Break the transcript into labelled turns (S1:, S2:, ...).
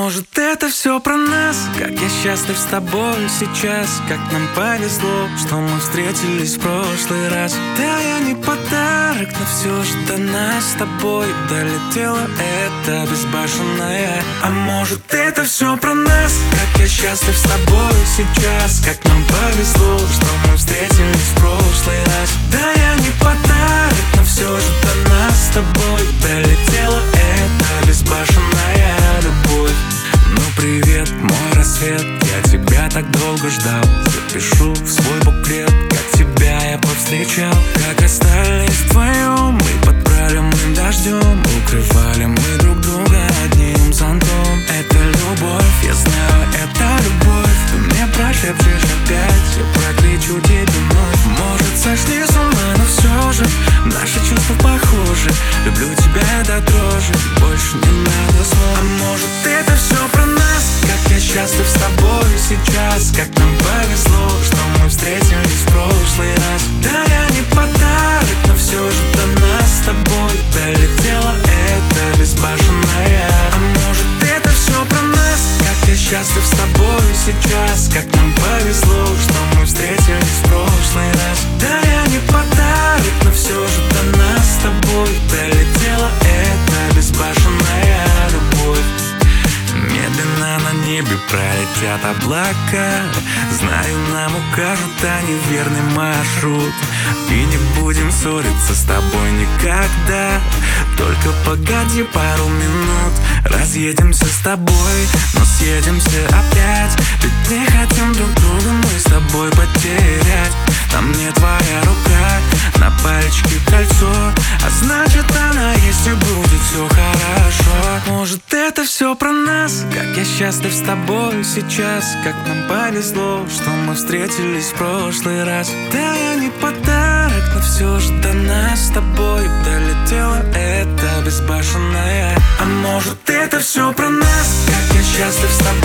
S1: может это все про нас? Как я счастлив с тобой сейчас, как нам повезло, что мы встретились в прошлый раз. Да, я не подарок, но все же до нас с тобой долетела эта безбашенная. А может это все про нас? Как я счастлив с тобой сейчас, как нам повезло, что мы встретились в прошлый раз. Да, я не подарок, но все же до нас с тобой долетела эта безбашенная любовь. Ну привет, мой рассвет, я тебя так долго ждал. Запишу в свой буклет, как тебя я повстречал. Как остались вдвоем, мы под проливным дождем. Укрывали мы друг друга одним зонтом. Это любовь, я знаю, это любовь. Ты мне прошепчешь опять, я прокричу тебе вновь. Может сошли с ума, но все же наши чувства похожи. Люблю тебя до дрожи, больше не надо слов. А может это все про нас? Как я счастлив с тобой сейчас, как нам повезло, что мы встретились в прошлый раз. Да, я не подарок, но все же до нас с тобой долетела эта безбашенная. А может это все про нас? Как я счастлив с тобой сейчас, как нам повезло, что мы встретились в прошлый раз. Да, я не подарок, но все же до нас с тобой долетела эта безбашенная любовь. Медленно на небе пролетят облака. Знаю, нам укажут они верный маршрут. И не будем ссориться с тобой никогда. Только погоди пару минут. Разъедемся с тобой, но съедемся опять. Ведь не хотим друг друга мы с тобой потерять. Там мне твоя рука, на пальчике кольцо, а значит она есть и будет все хорошо. Может это все про нас? Как я счастлив с тобой сейчас, как нам повезло, что мы встретились в прошлый раз. Да, я не подарок, но все же до нас с тобой долетела эта безбашенная. А может это все про нас? Как я счастлив с тобой